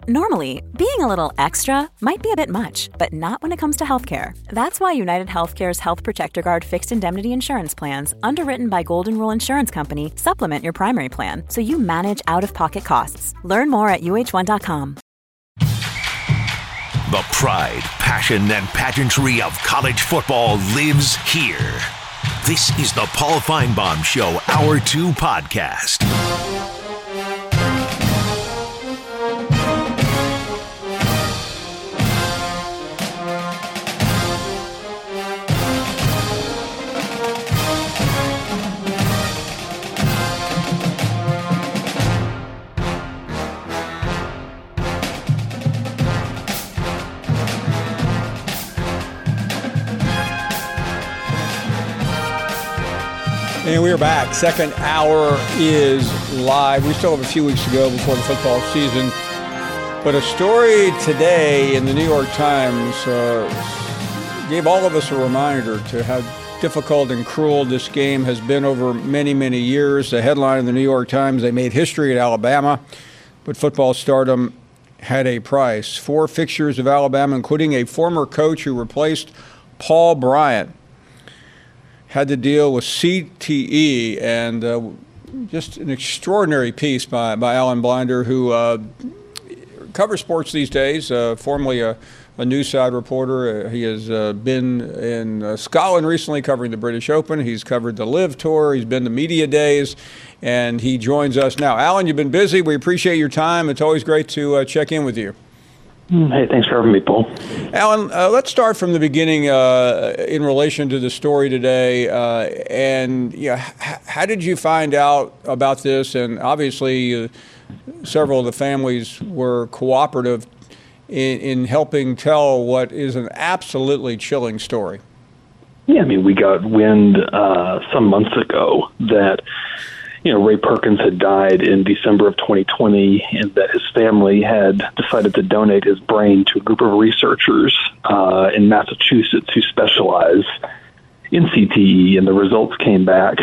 Normally, being a little extra might be a bit much, but not when it comes to healthcare. That's why United Healthcare's Health Protector Guard fixed indemnity insurance plans, underwritten by Golden Rule Insurance Company, supplement your primary plan so you manage out-of-pocket costs. Learn more at uh1.com. The pride, passion, and pageantry of college football lives here. This is the Paul Finebaum Show Hour 2 podcast. And we are back. Second hour is live. We still have a few weeks to go before the football season. But a story today in the New York Times gave all of us a reminder to how difficult and cruel this game has been over many, many years. The headline in the New York Times, they made history at Alabama, but football stardom had a price. 4 fixtures of Alabama, including a former coach who replaced Paul Bryant, had to deal with CTE, and just an extraordinary piece by Alan Blinder, who covers sports these days, formerly a Newside reporter. He has been in Scotland recently covering the British Open. He's covered the Live Tour. He's been to Media Days, and he joins us now. Alan, you've been busy. We appreciate your time. It's always great to check in with you. Hey, thanks for having me, Paul. Alan, let's start from the beginning in relation to the story today. How did you find out about this? And obviously, several of the families were cooperative in helping tell what is an absolutely chilling story. Yeah, I mean, we got wind some months ago that Ray Perkins had died in December of 2020, and that his family had decided to donate his brain to a group of researchers in Massachusetts who specialize in CTE, and the results came back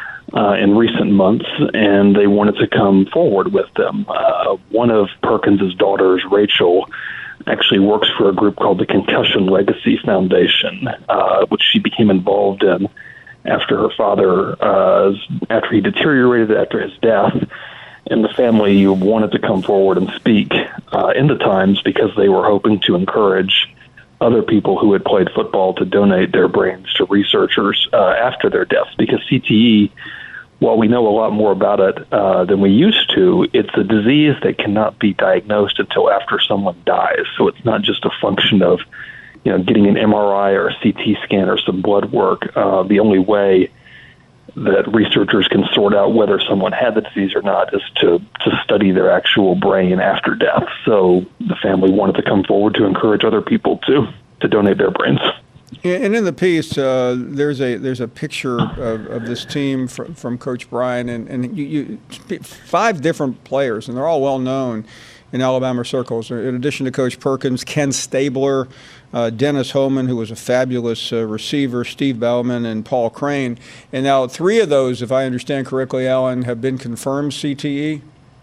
in recent months, and they wanted to come forward with them. One of Perkins' daughters, Rachel, actually works for a group called the Concussion Legacy Foundation, which she became involved in after her father, after he deteriorated after his death, and the family wanted to come forward and speak in the Times because they were hoping to encourage other people who had played football to donate their brains to researchers after their deaths. Because CTE, while we know a lot more about it than we used to, it's a disease that cannot be diagnosed until after someone dies. So it's not just a function of getting an MRI or a CT scan or some blood work. The only way that researchers can sort out whether someone had the disease or not is to study their actual brain after death. So the family wanted to come forward to encourage other people to donate their brains. And in the piece, there's a picture of this team from Coach Bryant, and you 5 different players, and they're all well known in Alabama circles. In addition to Coach Perkins, Ken Stabler, Dennis Homan, who was a fabulous receiver, Steve Bauman, and Paul Crane. And now 3 of those, if I understand correctly, Alan, have been confirmed CTE?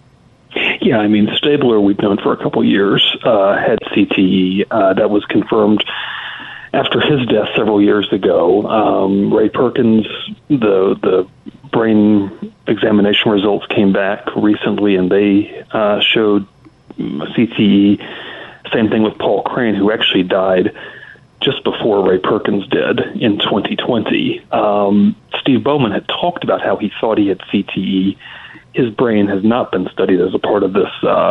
Yeah, I mean, Stabler, we've known for a couple years, had CTE. That was confirmed after his death several years ago. Ray Perkins, the brain examination results came back recently, and they showed CTE. Same thing with Paul Crane, who actually died just before Ray Perkins did in 2020. Steve Bowman had talked about how he thought he had CTE. His brain has not been studied as a part of this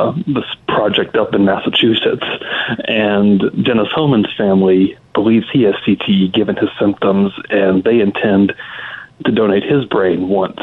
project up in Massachusetts. And Dennis Homan's family believes he has CTE given his symptoms, and they intend to donate his brain once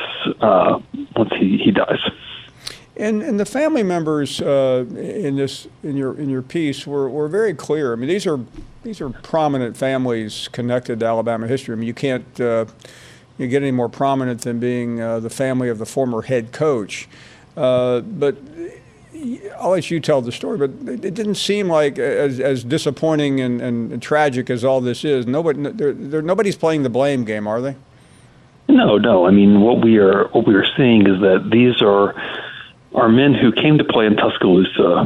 he dies. And the family members in your piece were very clear. I mean, these are prominent families connected to Alabama history. I mean, you can't get any more prominent than being the family of the former head coach. But I'll let you tell the story. But it didn't seem like as disappointing and tragic as all this is. Nobody's playing the blame game, are they? No. I mean, what we are seeing is that these are are men who came to play in Tuscaloosa,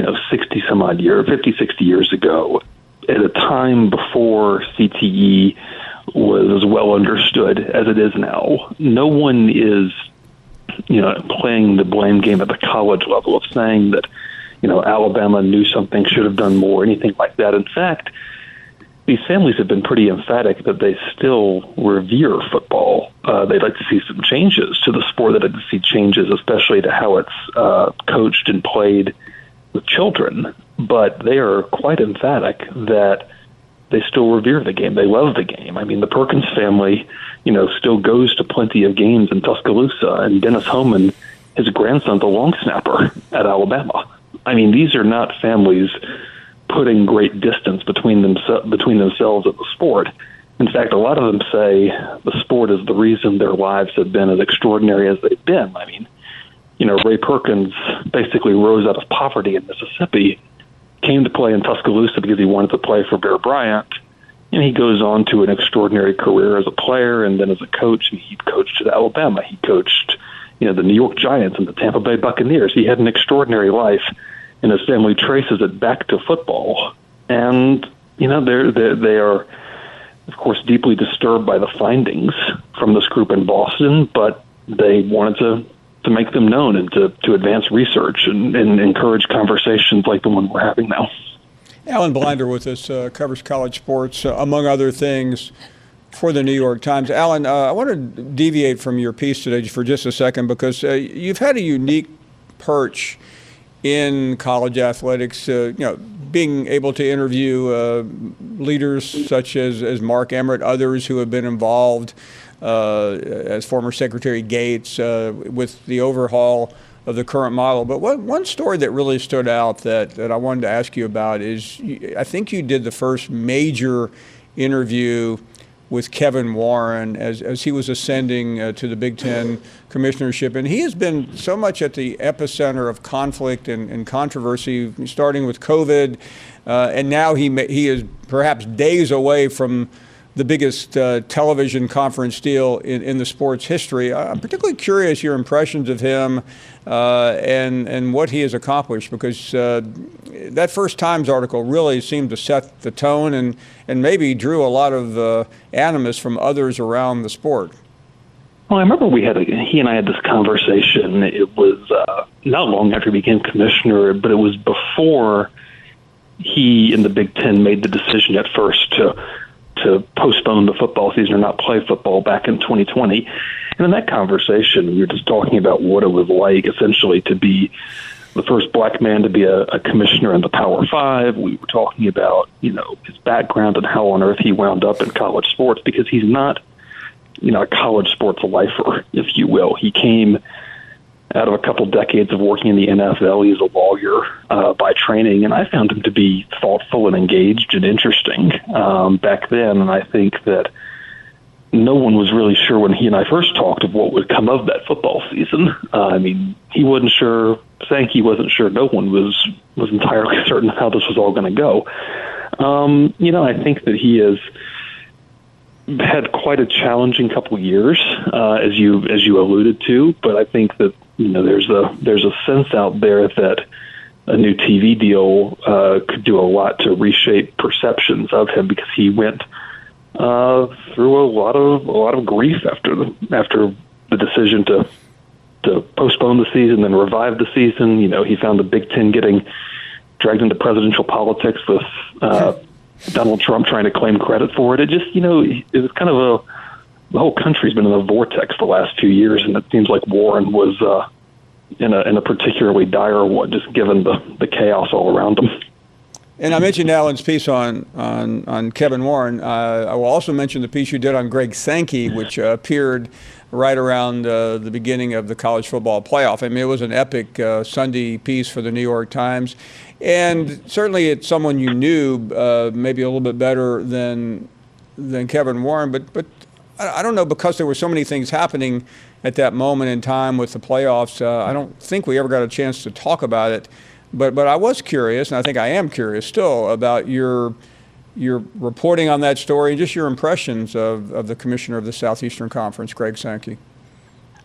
50, 60 years ago, at a time before CTE was as well understood as it is now. No one is, playing the blame game at the college level of saying that, Alabama knew something, should have done more, anything like that. In fact, these families have been pretty emphatic that they still revere football. They'd like to see some changes to the sport. They'd like to see changes, especially to how it's coached and played with children. But they are quite emphatic that they still revere the game. They love the game. I mean, the Perkins family, still goes to plenty of games in Tuscaloosa, and Dennis Homan, his grandson's a long snapper at Alabama. I mean, these are not families putting great distance between themselves and the sport. In fact, a lot of them say the sport is the reason their lives have been as extraordinary as they've been. I mean, Ray Perkins basically rose out of poverty in Mississippi, came to play in Tuscaloosa because he wanted to play for Bear Bryant, and he goes on to an extraordinary career as a player and then as a coach. And he coached at Alabama. He coached, the New York Giants and the Tampa Bay Buccaneers. He had an extraordinary life, and his family traces it back to football. And, they are, of course, deeply disturbed by the findings from this group in Boston, but they wanted to make them known and to advance research and encourage conversations like the one we're having now. Alan Blinder with us, covers college sports, among other things, for the New York Times. Alan, I want to deviate from your piece today for just a second because you've had a unique perch in college athletics, being able to interview leaders such as Mark Emmert, others who have been involved as former Secretary Gates with the overhaul of the current model. But one story that really stood out that I wanted to ask you about is I think you did the first major interview with Kevin Warren as he was ascending to the Big Ten commissionership. And he has been so much at the epicenter of conflict and controversy, starting with COVID. And now he is perhaps days away from the biggest television conference deal in the sport's history. I'm particularly curious your impressions of him and what he has accomplished, because that First Times article really seemed to set the tone and maybe drew a lot of animus from others around the sport. Well, I remember he and I had this conversation. It was not long after he became commissioner, but it was before he and the Big Ten made the decision at first to postpone the football season or not play football back in 2020. And in that conversation, we were just talking about what it was like essentially to be the first black man to be a commissioner in the Power Five. We were talking about, his background and how on earth he wound up in college sports, because he's not, a college sports lifer, if you will. He came out of a couple decades of working in the NFL. He's a lawyer by training, and I found him to be thoughtful and engaged and interesting back then. And I think that no one was really sure when he and I first talked of what would come of that football season. He wasn't sure. Sankey wasn't sure. No one was entirely certain how this was all going to go. I think that he has had quite a challenging couple of years, as you alluded to. But I think that there's a sense out there that a new TV deal could do a lot to reshape perceptions of him, because he went through a lot of grief after the decision to postpone the season and revive the season. He found the Big Ten getting dragged into presidential politics with Donald Trump trying to claim credit for it. It just, it was kind of the whole country's been in a vortex the last few years, and it seems like Warren was in a particularly dire one, just given the chaos all around him. And I mentioned Alan's piece on Kevin Warren. I will also mention the piece you did on Greg Sankey, which appeared right around the beginning of the college football playoff. I mean, it was an epic Sunday piece for the New York Times. And certainly it's someone you knew maybe a little bit better than Kevin Warren. But I don't know, because there were so many things happening at that moment in time with the playoffs, I don't think we ever got a chance to talk about it. But I was curious, and I think I am curious still, about your reporting on that story and just your impressions of the commissioner of the Southeastern Conference, Greg Sankey.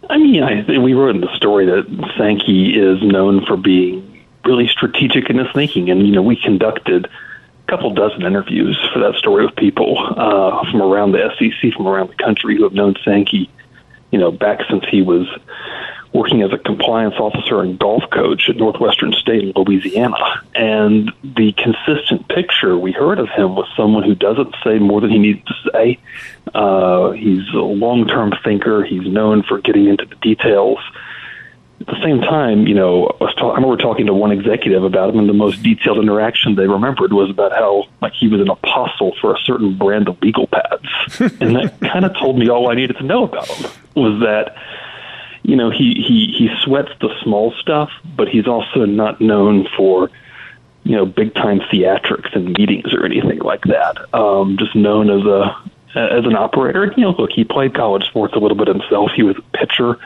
I mean, we wrote in the story that Sankey is known for being really strategic in his thinking, and we conducted a couple dozen interviews for that story with people from around the SEC, from around the country, who have known Sankey, back since he was working as a compliance officer and golf coach at Northwestern State in Louisiana. And the consistent picture we heard of him was someone who doesn't say more than he needs to say. He's a long-term thinker. He's known for getting into the details. At the same time, I remember talking to one executive about him, and the most detailed interaction they remembered was about how he was an apostle for a certain brand of legal pads. And that kind of told me all I needed to know about him, was that he sweats the small stuff, but he's also not known for, big-time theatrics and meetings or anything like that. Just known as an operator. Look, he played college sports a little bit himself. He was a pitcher.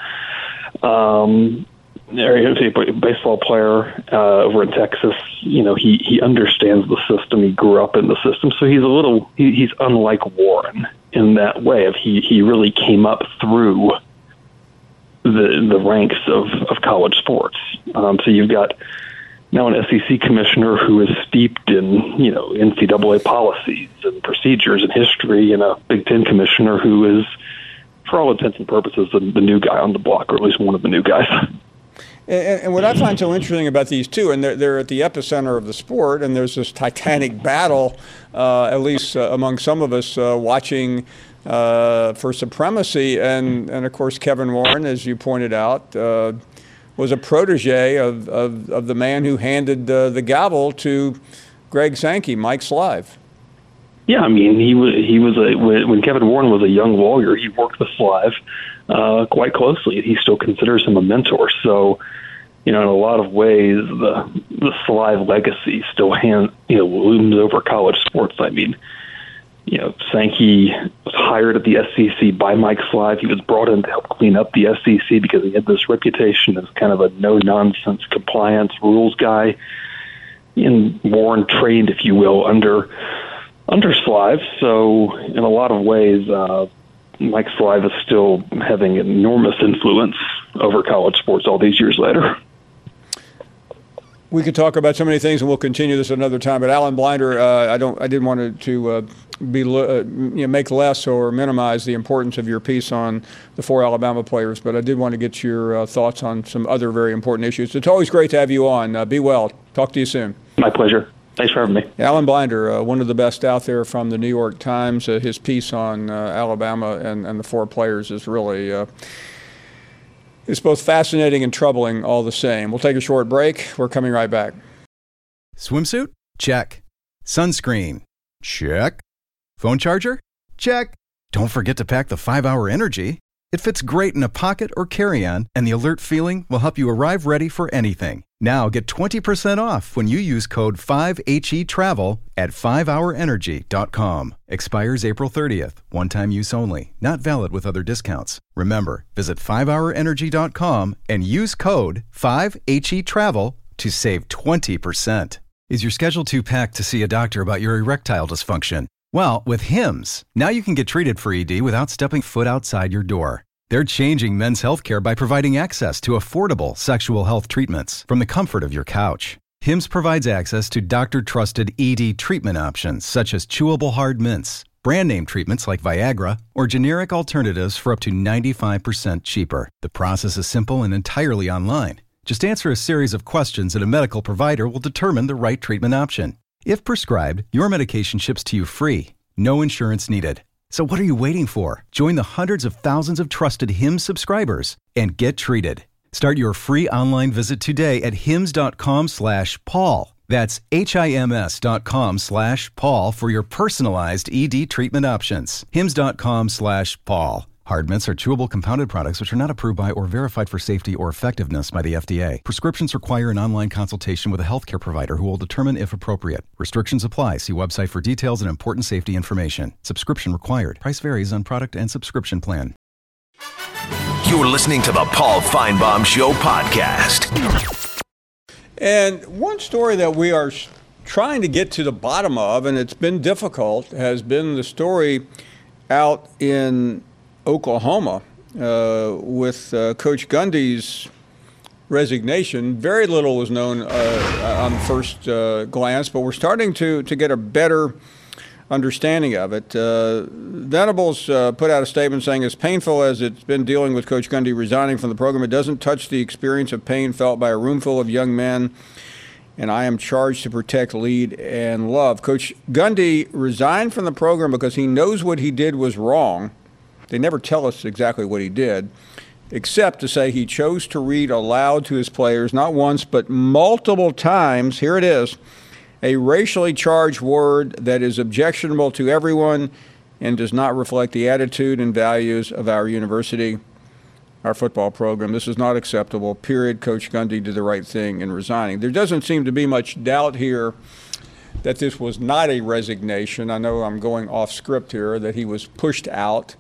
He was a baseball player over in Texas. He understands the system. He grew up in the system, so he's unlike Warren in that way. Of he really came up through the ranks of college sports. So you've got now an SEC commissioner who is steeped in NCAA policies and procedures and history, and a Big Ten commissioner who is, for all intents and purposes, the new guy on the block, or at least one of the new guys. And what I find so interesting about these two, and they're at the epicenter of the sport, and there's this titanic battle, at least among some of us, watching for supremacy. And of course, Kevin Warren, as you pointed out, was a protege of the man who handed the gavel to Greg Sankey, Mike Slive. Yeah, I mean, when Kevin Warren was a young lawyer, he worked with Slive quite closely. He still considers him a mentor. So, in a lot of ways, the Slive legacy still looms over college sports. I mean, Sankey was hired at the SEC by Mike Slive. He was brought in to help clean up the SEC because he had this reputation as kind of a no-nonsense compliance rules guy. And Warren trained, if you will, under Slive. So in a lot of ways, Mike Slive is still having enormous influence over college sports all these years later. We could talk about so many things, and we'll continue this another time. But Alan Blinder, I didn't want to make less or minimize the importance of your piece on the 4 Alabama players, but I did want to get your thoughts on some other very important issues. It's always great to have you on. Be well. Talk to you soon. My pleasure. Thanks for having me. Alan Blinder, one of the best out there from the New York Times. His piece on Alabama and the 4 players is really it's both fascinating and troubling all the same. We'll take a short break. We're coming right back. Swimsuit? Check. Sunscreen? Check. Phone charger? Check. Don't forget to pack the 5-Hour Energy. It fits great in a pocket or carry-on, and the alert feeling will help you arrive ready for anything. Now get 20% off when you use code 5HETRAVEL at 5hourenergy.com. Expires April 30th. One-time use only. Not valid with other discounts. Remember, visit 5hourenergy.com and use code 5HETRAVEL to save 20%. Is your schedule too packed to see a doctor about your erectile dysfunction? Well, with Hims, now you can get treated for ED without stepping foot outside your door. They're changing men's healthcare by providing access to affordable sexual health treatments from the comfort of your couch. Hims provides access to doctor-trusted ED treatment options such as chewable hard mints, brand name treatments like Viagra, or generic alternatives for up to 95% cheaper. The process is simple and entirely online. Just answer a series of questions and a medical provider will determine the right treatment option. If prescribed, your medication ships to you free. No insurance needed. So what are you waiting for? Join the hundreds of thousands of trusted Hims subscribers and get treated. Start your free online visit today at hims.com/Paul. That's HIMS.com/Paul for your personalized ED treatment options. hims.com/Paul. Hard mints are chewable compounded products which are not approved by or verified for safety or effectiveness by the FDA. Prescriptions require an online consultation with a healthcare provider who will determine if appropriate. Restrictions apply. See website for details and important safety information. Subscription required. Price varies on product and subscription plan. You're listening to the Paul Feinbaum Show podcast. And one story that we are trying to get to the bottom of, and it's been difficult, has been the story out in Oklahoma with Coach Gundy's resignation. Very little was known on first glance, but we're starting to get a better understanding of it. Venables put out a statement saying, as painful as it's been dealing with Coach Gundy resigning from the program, it doesn't touch the experience of pain felt by a room full of young men, and I am charged to protect, lead, and love. Coach Gundy resigned from the program because he knows what he did was wrong. They never tell us exactly what he did, except to say he chose to read aloud to his players, not once, but multiple times, here it is, a racially charged word that is objectionable to everyone and does not reflect the attitude and values of our university, our football program. This is not acceptable, period. Coach Gundy did the right thing in resigning. There doesn't seem to be much doubt here that this was not a resignation. I know I'm going off script here, that he was pushed out.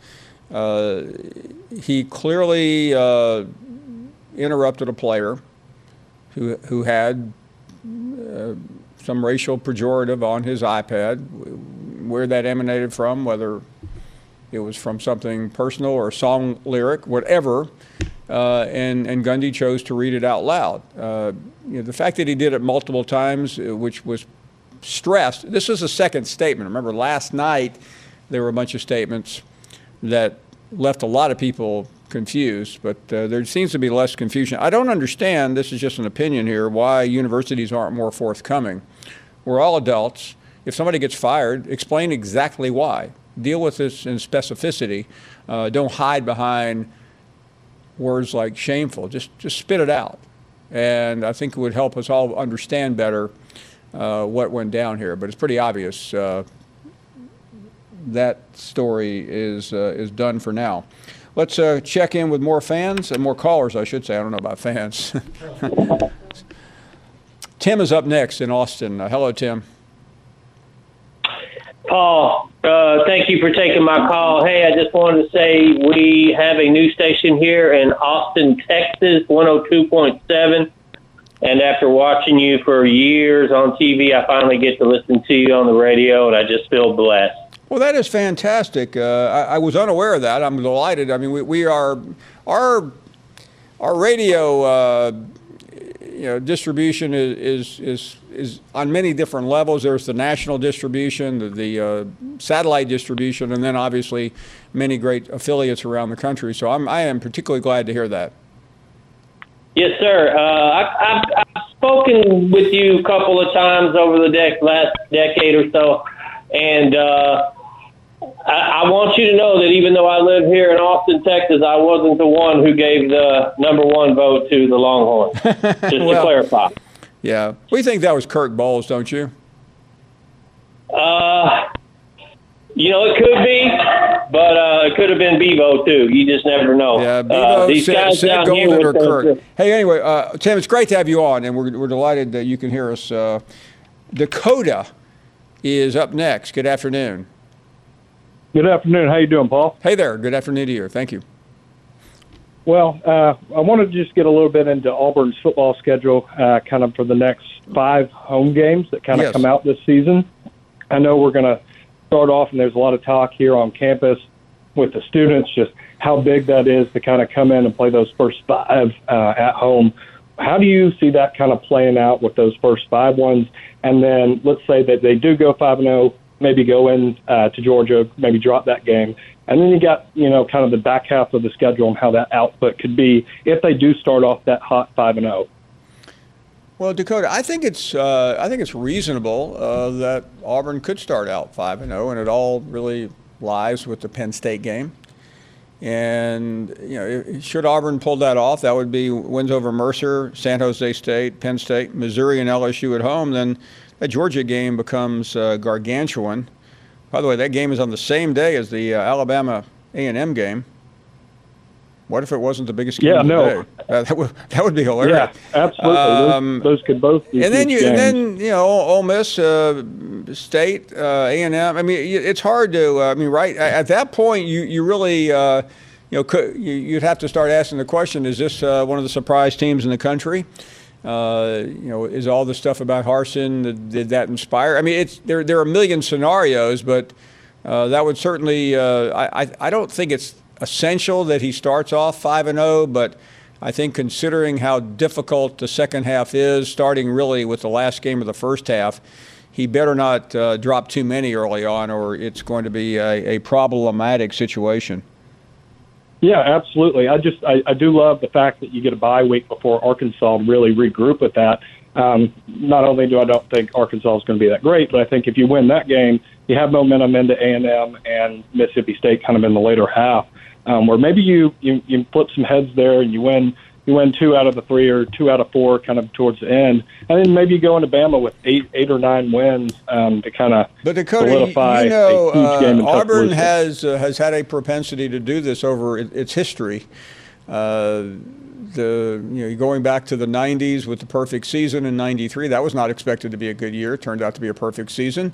He clearly interrupted a player who had some racial pejorative on his iPad. Where that emanated from, whether it was from something personal or a song lyric, whatever, and Gundy chose to read it out loud. The fact that he did it multiple times, which was stressed. This is a second statement. Remember, last night there were a bunch of statements that left a lot of people confused, but there seems to be less confusion. I don't understand, this is just an opinion here, why universities aren't more forthcoming. We're all adults. If somebody gets fired, explain exactly why. Deal with this in specificity. Don't hide behind words like shameful. Just spit it out. And I think it would help us all understand better what went down here. But it's pretty obvious that story is done for now. Let's check in with more fans and more callers, I should say. I don't know about fans. Tim is up next in Austin. Hello, Tim. Paul, thank you for taking my call. Hey, I just wanted to say we have a new station here in Austin, Texas, 102.7. And after watching you for years on TV, I finally get to listen to you on the radio, and I just feel blessed. Well, that is fantastic. I was unaware of that. I'm delighted. I mean, we are our radio distribution is on many different levels. There's the national distribution, the satellite distribution, and then obviously many great affiliates around the country. So I am particularly glad to hear that. Yes, sir. I've spoken with you a couple of times over the last decade or so, and I want you to know that even though I live here in Austin, Texas, I wasn't the one who gave the number one vote to the Longhorns, just to clarify. Yeah. We think that was Kirk Bohls, don't you? It could be, but it could have been Bevo, too. You just never know. Yeah, Bevo, these guys down Golden here or Kirk. Hey, anyway, Tim, it's great to have you on, and we're delighted that you can hear us. Dakota is up next. Good afternoon. Good afternoon. How you doing, Paul? Hey there. Good afternoon to you. Thank you. Well, I wanted to just get a little bit into Auburn's football schedule, kind of for the next 5 home games that kind of come out this season. I know we're going to start off, and there's a lot of talk here on campus with the students, just how big that is to kind of come in and play those first 5 at home. How do you see that kind of playing out with those first 5 ones? And then let's say that they do go 5-0, maybe go in to Georgia, maybe drop that game. And then you got, kind of the back half of the schedule and how that output could be if they do start off that hot 5-0. Well, Dakota, I think it's reasonable that Auburn could start out 5-0, and it all really lies with the Penn State game. And should Auburn pull that off, that would be wins over Mercer, San Jose State, Penn State, Missouri, and LSU at home. Then that Georgia game becomes gargantuan. By the way, that game is on the same day as the Alabama A&M game. What if it wasn't the biggest game of the day? That would be hilarious. Yeah, absolutely. Those could both be. And then Ole Miss, State, A&M. I mean, it's hard to. Right at that point, you really, you'd have to start asking the question: is this one of the surprise teams in the country? Is all the stuff about Harsin, did that inspire? I mean, there are a million scenarios, but that would certainly. I don't think it's essential that he starts off 5-0, but I think considering how difficult the second half is, starting really with the last game of the first half, he better not drop too many early on, or it's going to be a problematic situation. Yeah, absolutely. I do love the fact that you get a bye week before Arkansas to really regroup with that. Not only do I don't think Arkansas is going to be that great, but I think if you win that game, you have momentum into A&M and Mississippi State kind of in the later half, where maybe you flip some heads there and you win 2 out of the 3 or 2 out of 4 kind of towards the end, and then maybe you go into Bama with 8 or 9 wins to kind of solidify a huge game in Auburn has had a propensity to do this over its history. Going back to the 90s with the perfect season in 93, that was not expected to be a good year. It turned out to be a perfect season.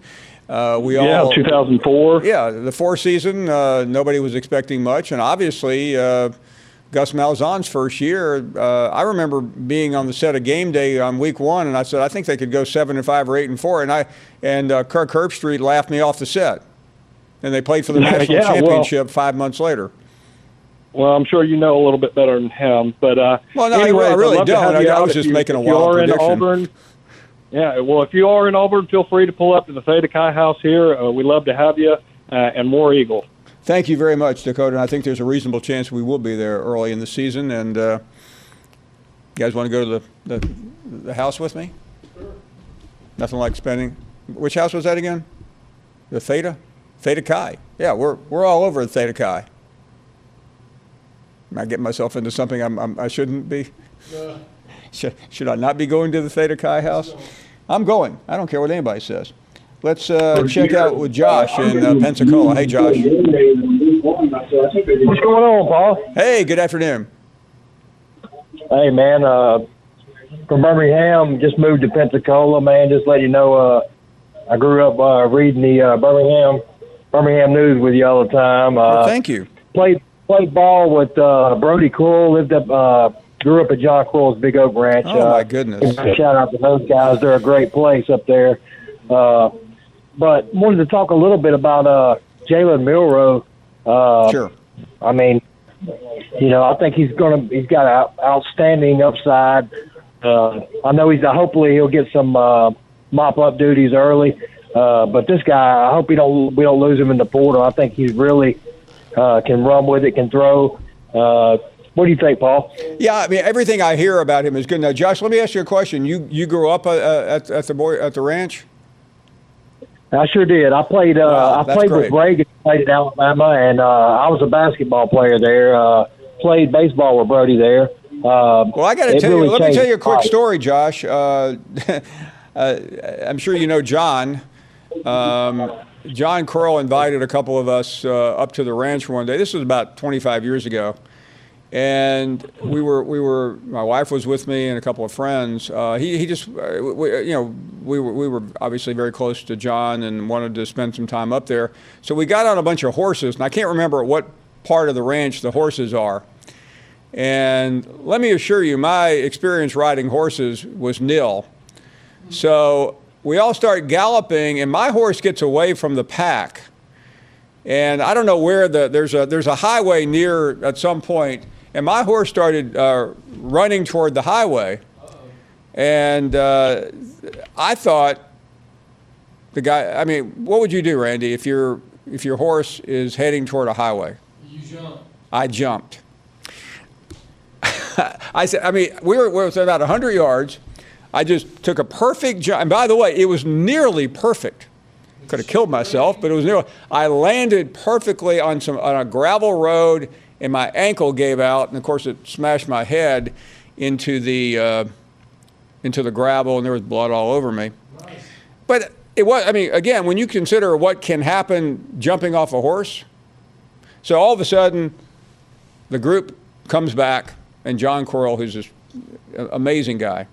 2004. Yeah, the 4 season, nobody was expecting much, and obviously Gus Malzahn's first year, I remember being on the set of Game Day on week 1, and I said I think they could go 7-5 or 8-4, and Kirk Herbstreit laughed me off the set, and they played for the national championship 5 months later. Well, I'm sure you know a little bit better than him, but anyway, I really don't. I was just making a wild prediction. Auburn, if you are in Auburn, feel free to pull up to the Theta Chi house here. We'd love to have you, and War Eagle. Thank you very much, Dakota. And I think there's a reasonable chance we will be there early in the season. And you guys want to go to the house with me? Sure. Nothing like spending. Which house was that again? The Theta Chi. Yeah, we're all over the Theta Chi. Am I getting myself into something I shouldn't be? No. Should I not be going to the Theta Chi house? No. I'm going. I don't care what anybody says. Let's check out with Josh in Pensacola. Hey, Josh. What's going on, Paul? Hey, good afternoon. Hey, man. From Birmingham, just moved to Pensacola, man. Just let you know, I grew up reading the Birmingham News with you all the time. Thank you. Played ball with Brody Cool. Grew up at John Cool's Big Oak Ranch. Oh, my goodness. Shout out to those guys. They're a great place up there. But wanted to talk a little bit about Jalen Milroe. Sure. I mean, I think he's got outstanding upside. I know hopefully he'll get some mop up duties early. But this guy, I hope we don't lose him in the portal. I think he's really can run with it, can throw. What do you think, Paul? Yeah, I mean, everything I hear about him is good. Now, Josh, let me ask you a question. You grew up at the ranch? I sure did. I played. I played with Reagan. Played at Alabama, and I was a basketball player there. Played baseball with Brody there. Well, I got to tell you. Let me tell you a quick story, Josh. I'm sure you know John. John Curl invited a couple of us up to the ranch one day. This was about 25 years ago. And we were. My wife was with me and a couple of friends. We were obviously very close to John and wanted to spend some time up there. So we got on a bunch of horses, and I can't remember what part of the ranch the horses are. And let me assure you, my experience riding horses was nil. So we all start galloping, and my horse gets away from the pack. And I don't know where there's a highway near at some point. And my horse started running toward the highway. And I thought the guy, I mean, what would you do, Randy, if your horse is heading toward a highway? You jump. I jumped. I said, I mean, we were about 100 yards. I just took a perfect jump. And by the way, it was nearly perfect. Could have killed myself, but it was nearly. I landed perfectly on a gravel road, and my ankle gave out, and of course it smashed my head into the gravel, and there was blood all over me. Nice. But it was. I mean, again, when you consider what can happen jumping off a horse, so all of a sudden, the group comes back, and John Coral, who's this amazing guy,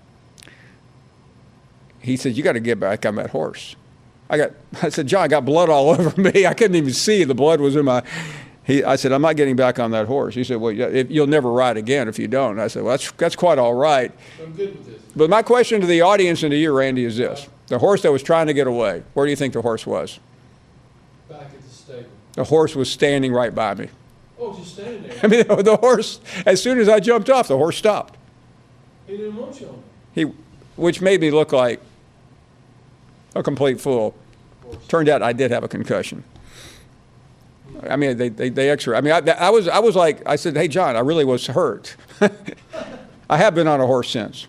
he said, "You got to get back on that horse." I said, "John, I got blood all over me. I couldn't even see. The blood was in my." I said, "I'm not getting back on that horse." He said, "Well, you'll never ride again if you don't." I said, "Well, that's quite all right." I'm good with this. But my question to the audience and to you, Randy, is this: the horse that was trying to get away, where do you think the horse was? Back at the stable. The horse was standing right by me. Oh, just standing there. I mean, the horse, as soon as I jumped off, the horse stopped. He didn't want you on it. Which made me look like a complete fool. Turned out I did have a concussion. I mean, they X-ray. I mean, I was like, I said, hey, John, I really was hurt. I have been on a horse since.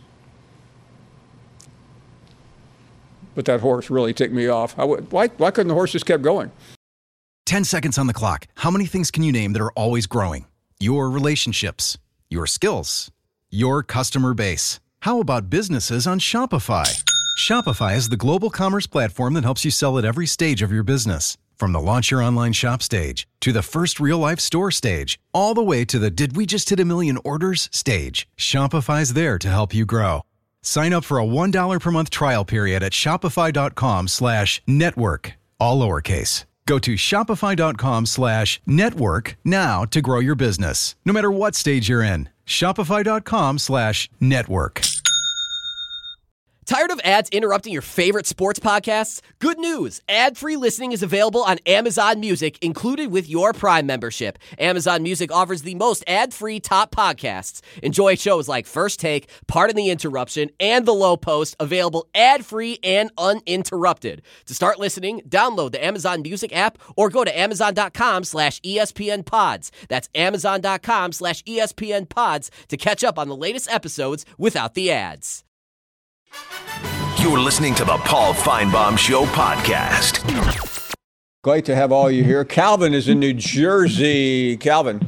But that horse really ticked me off. Why couldn't the horse just kept going? 10 seconds on the clock. How many things can you name that are always growing? Your relationships, your skills, your customer base. How about businesses on Shopify? Shopify is the global commerce platform that helps you sell at every stage of your business. From the launch your online shop stage, to the first real-life store stage, all the way to the did we just hit 1 million orders stage. Shopify's there to help you grow. Sign up for a $1 per month trial period at shopify.com/network, all lowercase. Go to shopify.com/network now to grow your business, no matter what stage you're in. Shopify.com/network. Tired of ads interrupting your favorite sports podcasts? Good news! Ad-free listening is available on Amazon Music, included with your Prime membership. Amazon Music offers the most ad-free top podcasts. Enjoy shows like First Take, Pardon the Interruption, and The Low Post, available ad-free and uninterrupted. To start listening, download the Amazon Music app or go to amazon.com/ESPNpods. That's amazon.com/ESPNpods to catch up on the latest episodes without the ads. You're listening to the Paul Feinbaum Show podcast. Great to have all you here. Calvin is in New Jersey. Calvin.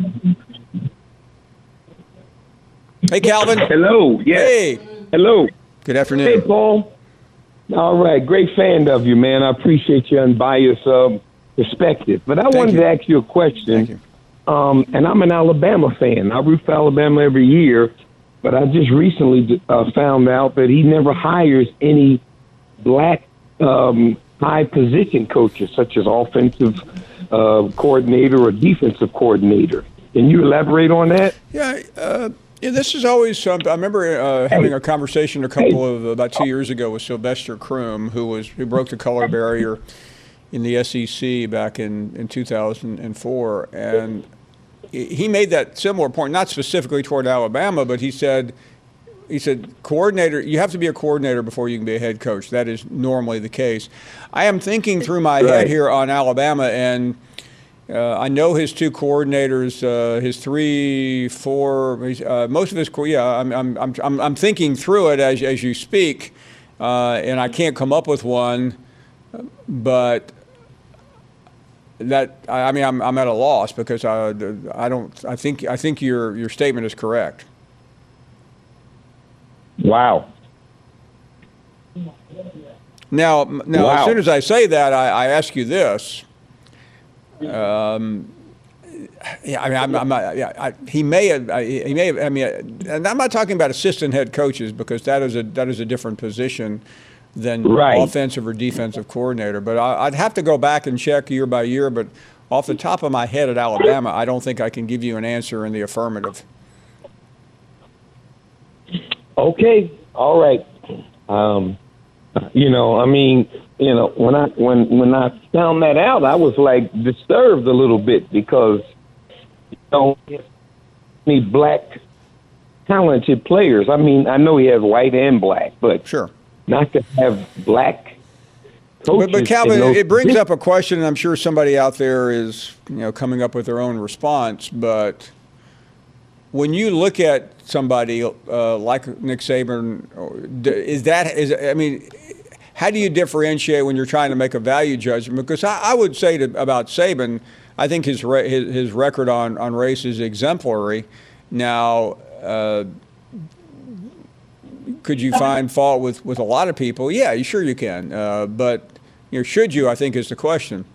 Hey, Calvin. Hello. Yes. Hey. Hello. Good afternoon. Hey, Paul. All right. Great fan of you, man. I appreciate your unbiased perspective. But I wanted to ask you a question. Thank you. And I'm an Alabama fan. I root for Alabama every year. But I just recently found out that he never hires any black high position coaches, such as offensive coordinator or defensive coordinator. Can you elaborate on that? Yeah, this is always something. I remember having a conversation about 2 years ago with Sylvester Croom, who broke the color barrier in the SEC back in 2004, and he made that similar point, not specifically toward Alabama, but he said, coordinator, you have to be a coordinator before you can be a head coach. That is normally the case. I am thinking through my head here on Alabama, and I know his two coordinators, his 3, 4, most of his. Yeah, I'm thinking through it as you speak, and I can't come up with one, but. That I mean, I'm at a loss because I think your statement is correct. Wow. Now, as soon as I say that, I ask you this. Yeah, I mean, he may have. I mean, and I'm not talking about assistant head coaches because that is a different position than offensive or defensive coordinator. But I'd have to go back and check year by year. But off the top of my head at Alabama, I don't think I can give you an answer in the affirmative. Okay. All right. I mean, when I found that out, I was like disturbed a little bit because, need black talented players. I mean, I know he has white and black, but sure. Not to have black coaches. But Calvin, it brings up a question, and I'm sure somebody out there is, coming up with their own response. But when you look at somebody like Nick Saban, how do you differentiate when you're trying to make a value judgment? Because I would say about Saban, I think his record on race is exemplary. Now. Could you find fault with a lot of people? Yeah, sure you can. But should you? I think is the question.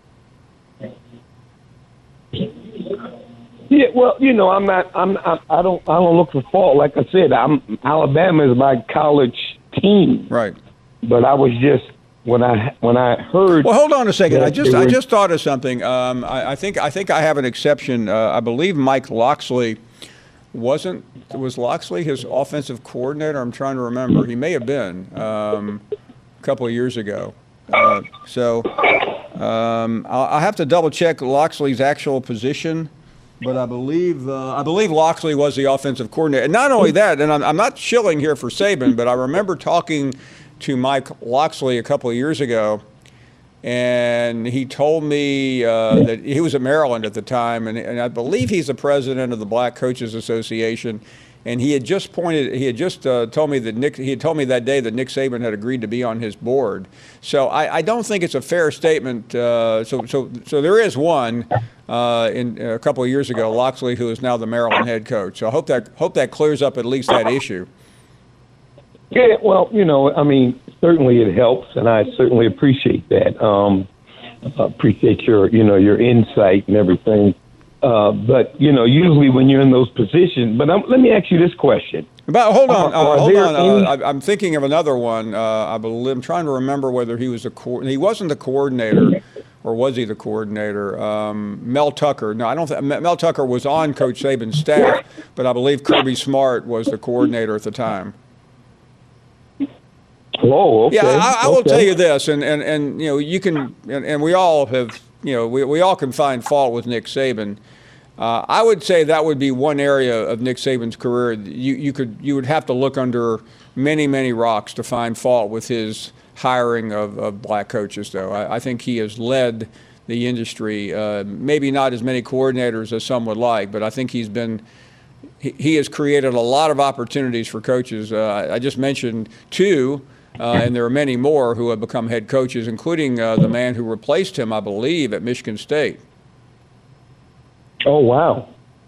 Yeah, well, I'm not. I don't look for fault. Like I said, Alabama is my college team. Right. But I was just when I heard. Well, hold on a second. I just thought of something. I think I have an exception. I believe Mike Locksley. Was Locksley his offensive coordinator? I'm trying to remember. He may have been a couple of years ago. I'll have to double check Locksley's actual position but I believe Loxley was the offensive coordinator. And not only that, and I'm not shilling here for Saban, but I remember talking to Mike Loxley a couple of years ago, and he told me that he was at Maryland at the time, and I believe he's the president of the Black Coaches Association. And he had just told me that he had told me that day that Nick Saban had agreed to be on his board. So I don't think it's a fair statement. So there is one in a couple of years ago, Loxley, who is now the Maryland head coach. So I hope that clears up at least that issue. Yeah, well, I mean, certainly it helps, and I certainly appreciate that. Appreciate your insight and everything. But usually when you're in those positions. But let me ask you this question. Hold on. I'm thinking of another one. I'm trying to remember whether he was he wasn't the coordinator, or was he the coordinator? Mel Tucker. No, I don't think Mel Tucker was on Coach Saban's staff, but I believe Kirby Smart was the coordinator at the time. Oh, okay. Yeah, I will tell you this, and you can, and we all have. We all can find fault with Nick Saban. I would say that would be one area of Nick Saban's career. You would have to look under many, many rocks to find fault with his hiring of black coaches, though. I think he has led the industry, maybe not as many coordinators as some would like, but I think he has created a lot of opportunities for coaches. I just mentioned two. And there are many more who have become head coaches, including the man who replaced him, I believe, at Michigan State. Oh, wow.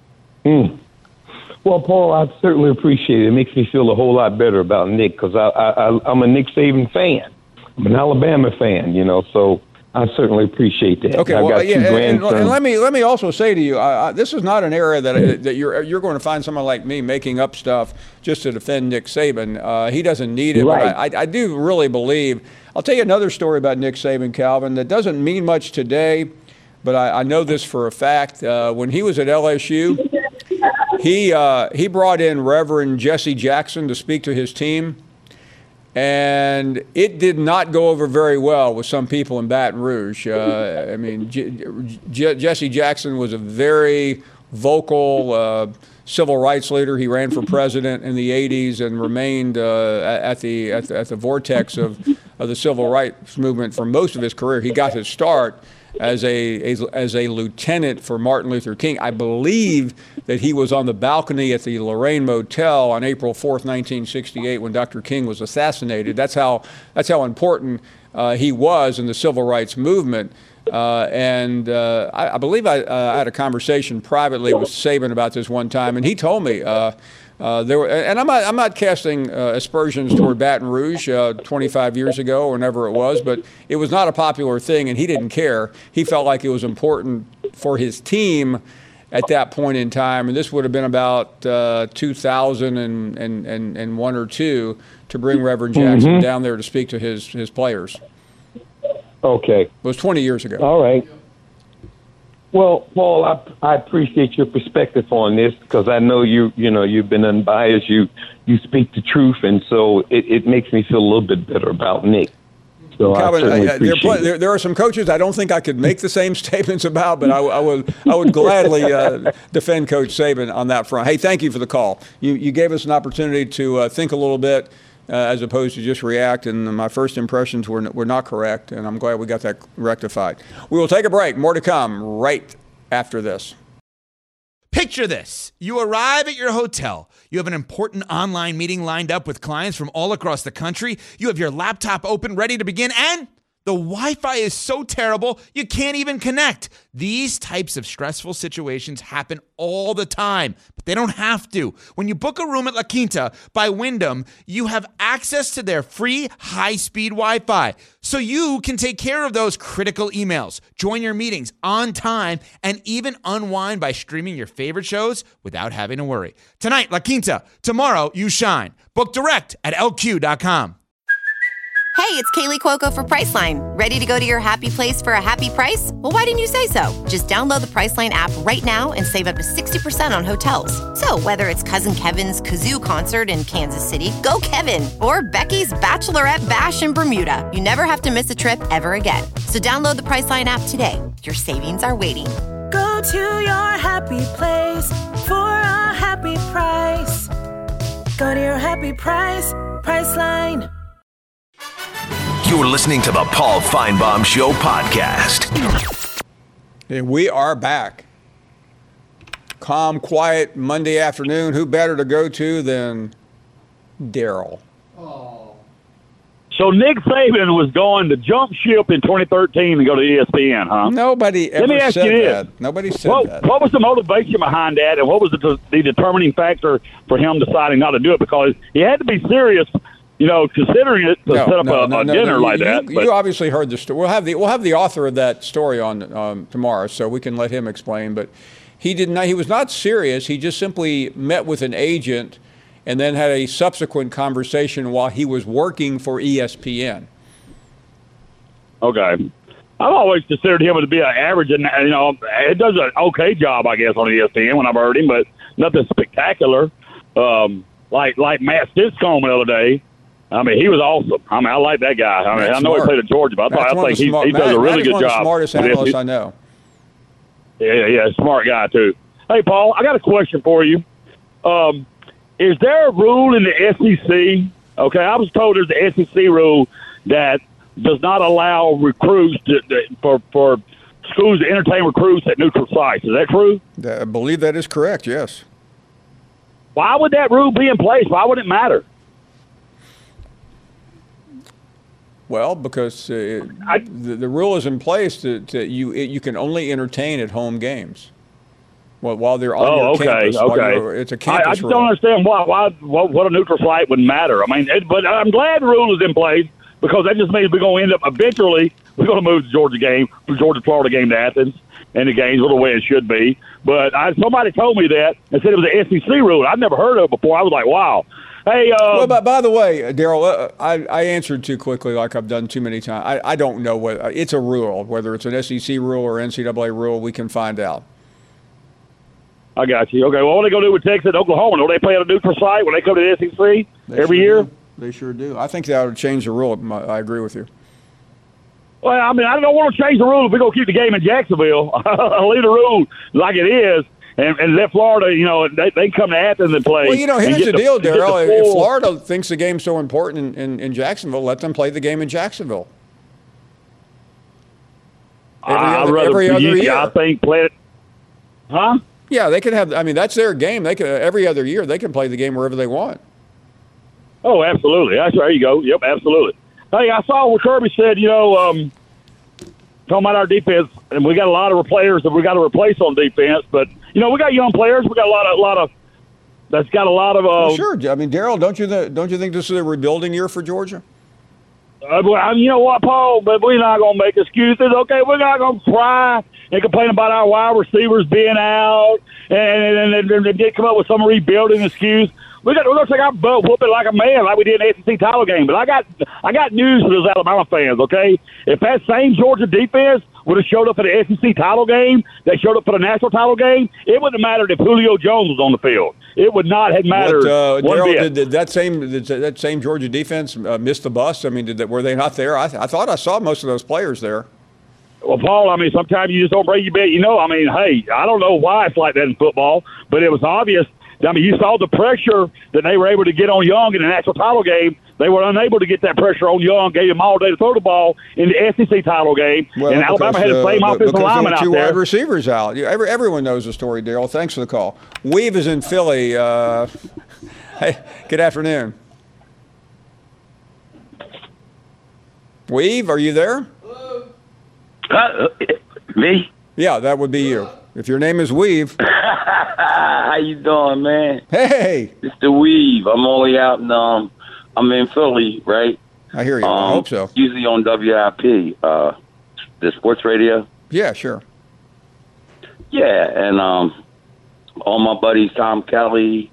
Well, Paul, I certainly appreciate it. It makes me feel a whole lot better about Nick because I'm a Nick Saban fan. I'm an Alabama fan, so I certainly appreciate that. Okay, and let me also say to you, this is not an area that you're going to find someone like me making up stuff just to defend Nick Saban. He doesn't need it. Right. But I do really believe. I'll tell you another story about Nick Saban, Calvin, that doesn't mean much today, but I know this for a fact. When he was at LSU, he brought in Reverend Jesse Jackson to speak to his team. And it did not go over very well with some people in Baton Rouge. I mean, Jesse Jackson was a very vocal civil rights leader. He ran for president in the 80s and remained at the vortex of the civil rights movement for most of his career. He got his start as a lieutenant for Martin Luther King. I believe that he was on the balcony at the Lorraine Motel on April 4th, 1968, when Dr. King was assassinated. That's how important he was in the civil rights movement. I believe I had a conversation privately with Saban about this one time, and he told me I'm not casting aspersions toward Baton Rouge 25 years ago or whenever it was, but it was not a popular thing, and he didn't care. He felt like it was important for his team at that point in time, and this would have been about 2001 or two, to bring Reverend Jackson down there to speak to his players. Okay. It was 20 years ago. All right. Well, Paul, I appreciate your perspective on this because I know you've been unbiased. You speak the truth, and so it makes me feel a little bit better about Nick. So Calvin, I certainly appreciate there are some coaches I don't think I could make the same statements about, but I would gladly defend Coach Saban on that front. Hey, thank you for the call. You gave us an opportunity to think a little bit as opposed to just react, and my first impressions were not correct, and I'm glad we got that rectified. We will take a break. More to come right after this. Picture this. You arrive at your hotel. You have an important online meeting lined up with clients from all across the country. You have your laptop open, ready to begin, and the Wi-Fi is so terrible, you can't even connect. These types of stressful situations happen all the time, but they don't have to. When you book a room at La Quinta by Wyndham, you have access to their free high-speed Wi-Fi, so you can take care of those critical emails, join your meetings on time, and even unwind by streaming your favorite shows without having to worry. Tonight, La Quinta. Tomorrow, you shine. Book direct at LQ.com. Hey, it's Kaylee Cuoco for Priceline. Ready to go to your happy place for a happy price? Well, why didn't you say so? Just download the Priceline app right now and save up to 60% on hotels. So whether it's Cousin Kevin's Kazoo Concert in Kansas City, go Kevin, or Becky's Bachelorette Bash in Bermuda, you never have to miss a trip ever again. So download the Priceline app today. Your savings are waiting. Go Go to your happy place for a happy price. Go to your happy price, Priceline. You're listening to the Paul Feinbaum Show podcast. And we are back. Calm, quiet Monday afternoon. Who better to go to than Daryl? So Nick Saban was going to jump ship in 2013 and go to ESPN, huh? Nobody ever said that. Nobody said that. What was the motivation behind that, and what was the determining factor for him deciding not to do it? Because he had to be serious, considering it to set up a dinner like that. You obviously heard the story. We'll have the author of that story on tomorrow, so we can let him explain. But he was not serious. He just simply met with an agent and then had a subsequent conversation while he was working for ESPN. Okay. I've always considered him to be an average, and it does an okay job, I guess, on ESPN when I've heard him, but nothing spectacular. Like Matt Stinchcomb the other day. I mean, he was awesome. I mean, I like that guy. I mean, I know he played at Georgia, but I think he does a really good job. One of the smartest analysts I know. Yeah, smart guy too. Hey, Paul, I got a question for you. Is there a rule in the SEC? Okay, I was told there's an SEC rule that does not allow recruits for schools to entertain recruits at neutral sites. Is that true? I believe that is correct, yes. Why would that rule be in place? Why would it matter? Well, because the rule is in place that you can only entertain at home games. Well, while they're on your campus. Okay. It's a campus I just rule. don't understand what a neutral site would matter. I mean, but I'm glad the rule is in place because that just means we're going to end up eventually, we're going to move the Georgia game, from Georgia-Florida game to Athens, and the games are the way it should be. But somebody told me that and said it was an SEC rule. I'd never heard of it before. I was like, wow. Hey, well, by the way, Daryl, I answered too quickly like I've done too many times. I don't know what it's a rule, whether it's an SEC rule or NCAA rule, we can find out. I got you. Okay, well, what are they going to do with Texas and Oklahoma? Will they play at a neutral site when they come to the SEC every year? They sure do. I think that would change the rule. I agree with you. Well, I mean, I don't want to change the rule if we're going to keep the game in Jacksonville. I'll leave the rule like it is and let Florida, they come to Athens and play. Well, here's the deal, Daryl. If Florida thinks the game's so important in Jacksonville, let them play the game in Jacksonville. Every other year. I think play it. Huh? Yeah, they can have. I mean, that's their game. They can every other year. They can play the game wherever they want. Oh, absolutely. There you go. Yep, absolutely. Hey, I saw what Kirby said. Talking about our defense, and we got a lot of players that we got to replace on defense. But we got young players. We got a lot of. That's got a lot of. Well, sure. I mean, Daryl, don't you think this is a rebuilding year for Georgia? You know what, Paul? But we're not going to make excuses. Okay, we're not going to cry and complain about our wide receivers being out and they come up with some rebuilding excuse. We're going to take our butt whooping like a man, like we did in the SEC title game. But I got news for those Alabama fans. Okay, if that same Georgia defense would have showed up for the SEC title game, they showed up for the national title game, it wouldn't have mattered if Julio Jones was on the field. It would not have mattered one bit. Did that same Georgia defense miss the bus? I mean, were they not there? I thought I saw most of those players there. Well, Paul, I mean, sometimes you just don't break your bet. Hey, I don't know why it's like that in football, but it was obvious. I mean, you saw the pressure that they were able to get on Young in the national title game. They were unable to get that pressure on Young, gave him all day to throw the ball in the SEC title game. Well, and Alabama had the same offensive lineman out there. Two wide receivers out. Everyone knows the story, Daryl. Thanks for the call. Weave is in Philly. Hey, good afternoon. Weave, are you there? Me? Yeah, that would be you. If your name is Weave. How you doing, man? Hey. It's the Weave. I'm only out in I'm in Philly, right? I hear you. I hope so. Usually on WIP, the sports radio. Yeah, sure. Yeah, and all my buddies, Tom Kelly,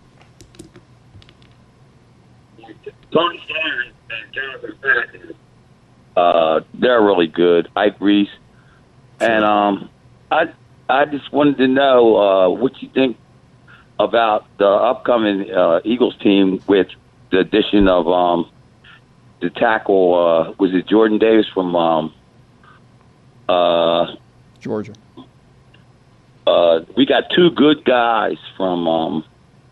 Tony Sawyer, and Jonathan Patton. They're really good. Ike Reese. And I just wanted to know what you think about the upcoming Eagles team with the addition of the tackle, was it Jordan Davis from Georgia? we got two good guys from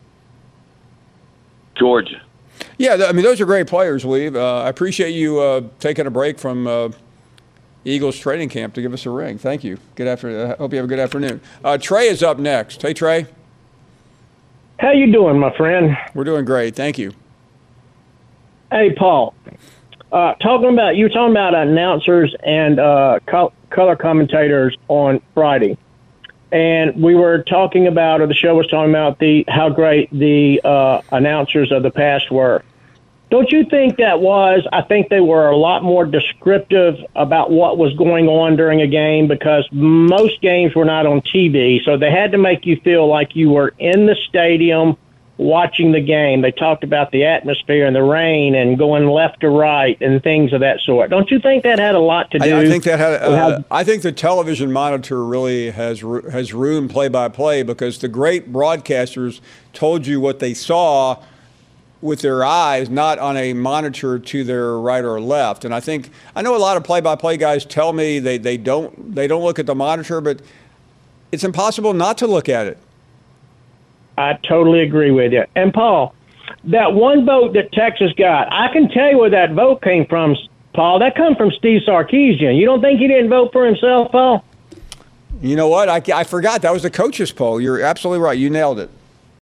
Georgia. Yeah, I mean, those are great players, Weave. I appreciate you taking a break from Eagles training camp to give us a ring. Thank you. Good afternoon. I hope you have a good afternoon. Trey is up next. Hey, Trey. How you doing, my friend? We're doing great. Thank you. Hey, Paul. You were talking about announcers and color commentators on Friday. And we were talking about, or the show was talking about how great the announcers of the past were. Don't you think I think they were a lot more descriptive about what was going on during a game, because most games were not on TV, so they had to make you feel like you were in the stadium watching the game. They talked about the atmosphere and the rain and going left to right and things of that sort. Don't you think that had a lot to do? I think that had. I think the television monitor really has ruined play-by-play, because the great broadcasters told you what they saw with their eyes, not on a monitor to their right or left. And I know a lot of play-by-play guys tell me they don't look at the monitor, but it's impossible not to look at it. I totally agree with you. And, Paul, that one vote that Texas got, I can tell you where that vote came from, Paul. That come from Steve Sarkisian. You don't think he didn't vote for himself, Paul? You know what? I forgot. That was the coaches' poll. You're absolutely right. You nailed it.